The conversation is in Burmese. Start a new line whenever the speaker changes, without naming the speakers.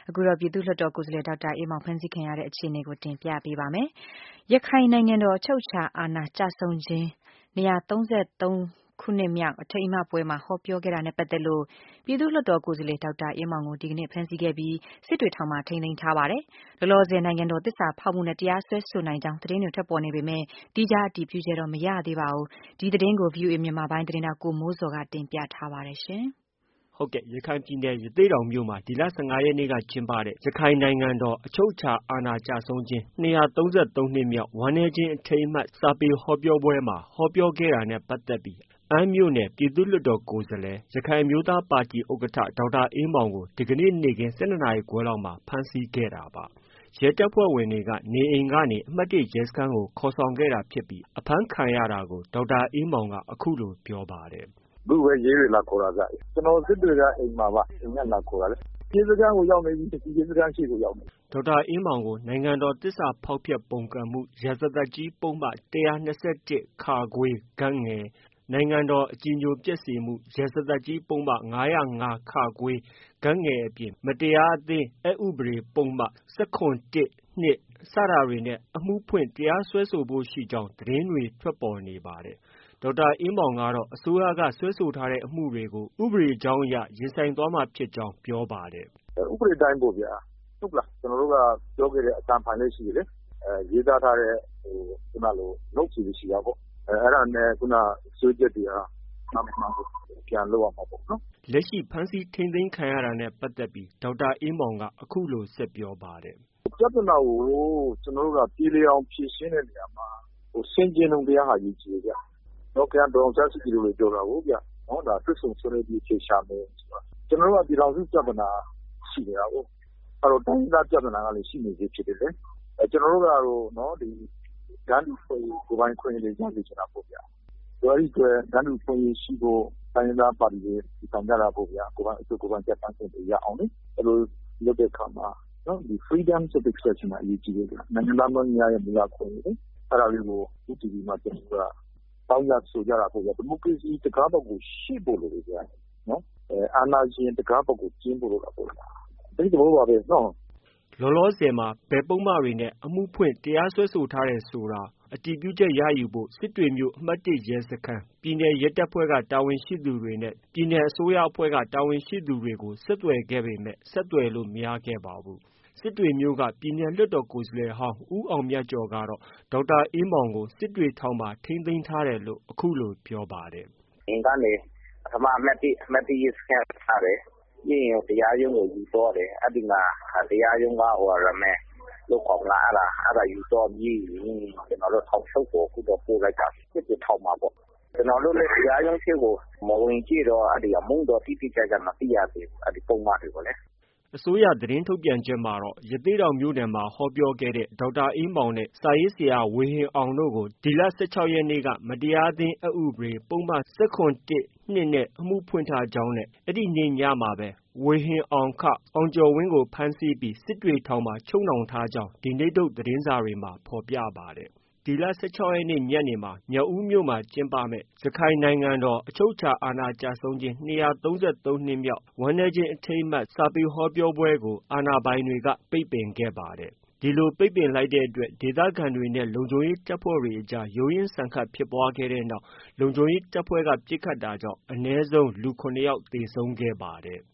အခုတော့ပြည်သူ့လွှတ်တော်ကိုယ်စားလှယ်ဒေါက်တာအေးမောင်ဖမ်းဆီးခံရတဲ့အခြေအနေကိုတင်ပြပေးပါမယ်။ရခိုင်နိုင်ငံတော်အချုပ်အခြာအာဏာကျဆုံးခြင်း233ခုနှစ်မြောက်အထိမ်းအမှတ်ပွဲမှာဟောပြောခဲ့တာနဲ့ပတ်သက်လို့ပြည်သူ့လွှတ်တော်ကိုယ်စားလှယ်ဒေါက်တာအေးမောင်ကိုဒီကနေ့ဖမ်းဆီးခဲ့ပြီးစစ်တွေထောင်မှာထိန်းသိမ်းထားပါတယ်။လောလောဆယ်နိုင်ငံတော်သစ္စာဖောက်မှုနဲ့တရားစွဲဆိုနိုင်ကြောင်းသတင်းတွေထွက်ပေါ်နေပေမဲ့တိကျအတည်ပြုချက်တော့မရသေးပါဘူး။ဒီသတင်းကို VOA မြန်မာပိုင်းသတင်းထောက်ကိုမိုးစော်ကတင်ပြထားပါတယ်ရှင်။
ဟုတ်ကဲ့ရခိုင်ပြည်နယ်ရသေ့တောင်မြို့မှာဒီလ15ရက်နေ့ကကျင်းပတဲ့ရခိုင်နိုင်ငံတော်အချုပ်အခြာအာဏာကျဆုံးခြင်း233နှစ်မြောက်ဝမ်းနည်းခြင်းအထိမ်းအမှတ်စာပေဟောပြောပွဲမှာဟောပြောခဲ့တာနဲ့ပတ်သက်ပြီးအမ်းမြို့နယ်ပြည်သူ့လွှတ်တော်ကိုယ်စားလှယ်ရခိုင်အမျိုးသားပါတီဥက္ကဋ္ဌဒေါက်တာအေးမောင်ကိုဒီကနေ့နေ့ခင်း12နာရီခွဲလောက်မှာဖမ်းဆီးခဲ့တာပါ။ရဲတပ်ဖွဲ့ဝင်တွေကနေအိမ်ကနေအမှတ်၁ရဲစခန်းကိုခေါ်ဆောင်ခဲ့တာဖြစ်ပြီးအဖမ်းခံရတာကိုဒေါက်တာအေးမောင်ကအခုလိုပြောပါတယ်။
။သူ့ပဲရေးတွေလာခေါ်တာဗျ။ကျွန်တော်စစ်တွေကအိမ်မှာပါ။အိမ်ကလာခေါ်တာလေ။ရဲစခန်းကိုရောက်နေပြီ။ရဲစခန်းရှိကိုရောက်နေပြီ
။ဒေါက်တာအေးမောင်ကိုနိုင်ငံတော်သစ္စာဖောက်ဖျက်ပုန်ကန်မှုရာဇသတ်ကြီးပုဒ်မ121ခ(ဂ)နိုင်ငံတော်အကြည်ညိုပျက်စေမှုရာဇသတ်ကြီးပုဒ်မ505ခ(ဂ)အပြင်မတရားအသင်းအက်ဥပဒေပုဒ်မ1၇(၁)(၂) စတာတွေနဲ့အမှုဖွင့်တရားစွဲဆိုဖို့ရှိကြောင်းသတင်းတွေထွက်ပေါ်နေပါတယ်။ဒေါက်တာအေးမောင်ကတော့အစိုးရကစွဲဆိုထားတဲ့အမှုတွေကိုဥပဒေကြောင်းအရရင်ဆိုင်သွားမှာဖြစ်ကြောင်းပြောပါတယ်
။ဥပဒေတိုင်းပေါ့ဗျာ။ဟုတ်လားကျွန်တော်တို့ကပြောခဲ့တဲ့အတန်ဖိုင်လေးရှိတယ်လေ။ရေးသားထားတဲ့ခုနလို note တွေရှိတာပေါ့။အဲ့ဒါနဲ့ခုနစွဲချက်တွေဟာမှန်ကိုပြန်လုပ်ရမှာပေါ့နော်
။လက်ရှိဖမ်းဆီးထိန်းသိမ်းခံရတာနဲ့ပတ်သက်ပြီးဒေါက်တာအေးမောင်ကအခုလိုဆက်ပြောပါတယ်
။ပြဿနာကိုကျွန်တော်တို့ကပြေလည်အောင်ဖြေရှင်းတဲ့နေရာမှာစင်ကြင်လုံးတရားဟာရည်ကြည်ကြ။တော့ပြန်တော်ဆက်စီလိုပြောတာကိုဗျ။နော်ဒါစစ်ဆုံဆွေးနွေးပြီးဖြေရှာမယ်ဆိုတာ။ကျွန်တော်တို့ကပြည်တော်စုပြဿနာရှိနေတာကိုအဲ့တော့တိုင်းသားပြဿနာကလည်းရှိနေသေးဖြစ်တယ်လေ။ကျွန်တော်တို့ကတော့နော်ဒီဂန္ဓုဖွဲ့ကိုပိုင်းခွင့်လေးရရှိချင်တာပေါ့ဗျာ။ဒီအတွက်ဂန္ဓုဖွဲ့ရှိဖို့တိုင်းသားပါတီတွေဒီဆောင်ကြတာပေါ့ဗျာ။ကိုပိုင်းအကျိုးကိုပိုင်းချက်ပန်းခွင့်တွေရအောင်လေ။အဲ့လိုလုပ်တဲ့အခါမှာနော်ဒီ freedom of expression အရေးကြီးတယ်။နိုင်ငံသားများရဲ့မူလခွင့်တွေအဲ့ဒါလေးကိုဥတီဗီမှာကျွန်တော်ကတောင်းရဆိုကြတာပေါ့ဗျာ။ဒီမိုကရေစီတကားပေါက်ကိုရှိဖို့လိုတယ်ဗျာ။နော်အာဏာရှင်တကားပေါက်ကိုကျင်းဖို့လိုတာပေါ့ဗျာ။ဒီလိုပါပဲနော်
။လောလောဆယ်မှာဘယ်ပုဒ်မတွေနဲ့အမှုဖွင့်တရားစွဲဆိုထားတယ်ဆိုတာအတည်ပြုချက်ရယူဖို့စစ်တွေမြို့အမှတ်၁ရဲစခန်းပြည်နယ်ရဲတပ်ဖွဲ့ကတာဝန်ရှိသူတွေနဲ့ပြည်နယ်အစိုးရအဖွဲ့ကတာဝန်ရှိသူတွေကိုဆက်သွယ်ခဲ့ပေမဲ့ဆက်သွယ်လို့မရခဲ့ပါဘူး။စစ်တွေမြို့ကပြည်နယ်လွှတ်တော်ကိုယ်စားလှယ်ဟောင်းဦးအောင်မြတ်ကျော်ကတော့ဒေါက်တာအေးမောင်ကိုစစ်တွေထောင်မှာထိန်းသိမ်းထားတယ်လို့အခုလိုပြောပါတယ်
။အိမ်ကနေပထမအမှတ်၁ရဲစခန်းထားတယ်။ပြီးရင်တရားရုံးကိုယူသွားတယ်။အဲ့ဒီမှာတရားရုံးကရမယ်လို့ခေါ်လာအဲ့ဒါယူသွားပြီးကျွန်တော်တို့ထောင်ချုပ်ကိုအခုတော့ပို့လိုက်တာစစ်တွေထောင်မှာပေါ့။ကျွန်တော်တို့လည်းတရားရုံးရှိကိုမဝင်ကြည့်တော့အဲ့ဒီအမှုတော့တိတိကျကျမသိရသေးဘူး။အဲ့ဒီပုံမှန်တွေကိုလည်း
အစိုးရသတင်းထုတ်ပြန်ချက်မှာတော့ရသေ့တောင်မြို့နယ်မှာဟောပြောခဲ့တဲ့ဒေါက်တာအေးမောင်နဲ့စာရေးဆရာဝေဟင်အောင်တို့ကိုဒီလ16ရက်နေ့ကမတရားအသင်းအက်ဥပဒေပုဒ်မ1၇(၁)(၂)နဲ့အမှုဖွင့်ထားကြောင်းနဲ့အဲ့ဒီနေ့ညမှာပဲဝေဟင်အောင်အောင်ကျော်ဝင်းကိုဖမ်းဆီးပြီးစစ်တွေထောင်မှာချုပ်နှောင်ထားကြောင်းဒီနေ့ထုတ်သတင်းစာတွေမှာဖော်ပြပါတယ်။ဒီလ16ရက်နေ့ညနေမှာမြောက်ဦးမြို့မှာကျင်းပမယ့်ရခိုင်နိုင်ငံတော်အချုပ်အခြာအာဏာကျဆုံးခြင်း233နှစ်မြောက်ဝမ်းနည်းခြင်းအထိမ်းအမှတ်စာပေဟောပြောပွဲကိုအာဏာပိုင်တွေကပိတ်ပင်ခဲ့ပါတယ်။ဒီလိုပိတ်ပင်လိုက်တဲ့အတွက်ဒေသခံတွေနဲ့လုံခြုံရေးတပ်ဖွဲ့တွေအကြားရုန်းရင်းဆန်ခတ်ဖြစ်ပွားခဲ့တဲ့နောက်လုံခြုံရေးတပ်ဖွဲ့ကပစ်ခတ်တာကြောင့်အနည်းဆုံးလူ9ယောက်သေဆုံးခဲ့ပါတယ်။